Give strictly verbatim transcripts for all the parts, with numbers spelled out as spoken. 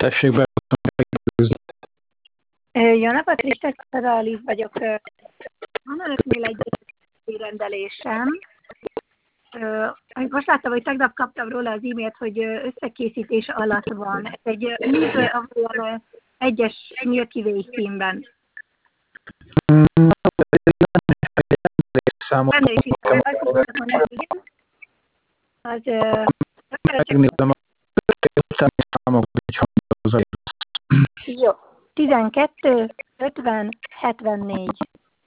Tessék be. Jó napot, Kristel Aliz vagyok. Van önöknél egy rendelésem. Most láttam, hogy tegnap kaptam róla az e-mailt, hogy összekészítés alatt van. Ez egy milk egyes Milky Way címben. Az jó. tizenkettő, ötven, hetvennégy.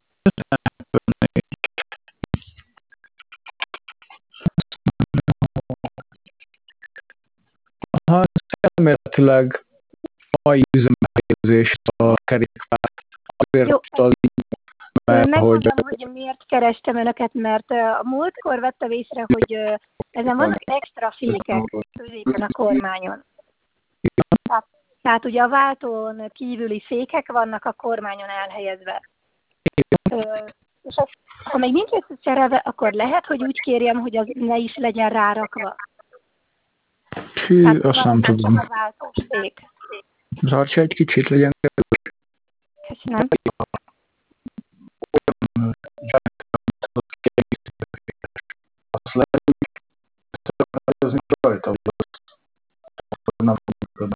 Ha elméletileg mai üzemhelyezés a kerékpár, azért jó. az mert, megmondom, hogy... hogy miért kerestem önöket, mert a múltkor vettem észre, hogy ezen vannak extra fékek középen a kormányon. Tehát, tehát ugye a váltón kívüli fékek vannak a kormányon elhelyezve. Ö, és az, ha még nincs összeszerelve, akkor lehet, hogy úgy kérjem, hogy az ne is legyen rárakva. Hű, tehát azt nem tudom. A váltós fék. Tartsa egy kicsit, legyen. Köszönöm. Azt lehet, hogy az mint rajta volt. Nem tudom.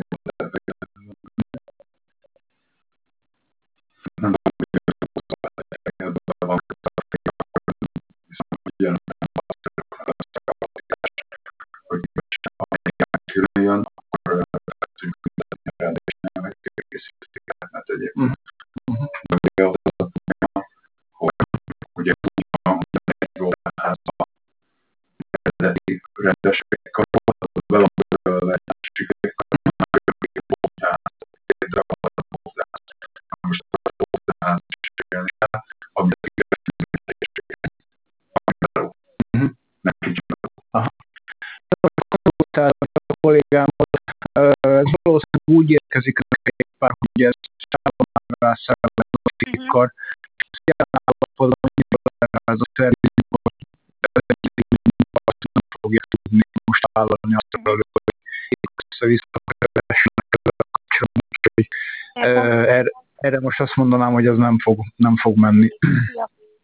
A kollégámhoz, ez valószínűleg úgy érkezik a kerékpár, hogy ez sávon rá szerelmet a fékkar, és ezt jelen állapotban annyira ez a szervizikor, azt nem fogja tudni most vállalni azt a hogy össze-vissza keresnek a kapcsolatban, úgyhogy erre, erre most azt mondanám, hogy ez nem fog, nem fog menni. Jó.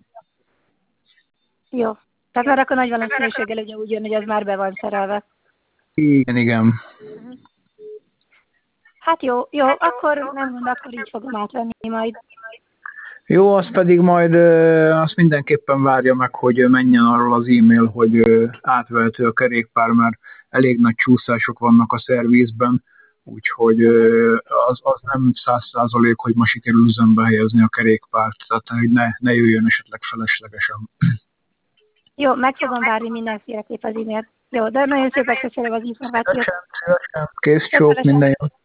Jó. Tehát már akkor nagy valószínűséggel ugye úgy jön, hogy ez már be van szerelve. Igen, igen. Hát jó, jó, akkor nem mond, akkor így fogom átvenni majd. Jó, az pedig majd azt mindenképpen várja meg, hogy menjen arról az e-mail, hogy átvehető a kerékpár, mert elég nagy csúszások vannak a szervizben, úgyhogy az, az nem száz százalék, hogy ma sikerül üzembe helyezni a kerékpárt, tehát hogy ne, ne jöjjön esetleg feleslegesen. Jó, meg fogom várni mindenféleképp az e-mailt. Jó, de nagyon szépen köszönöm az információt. Kész csók, minden jó.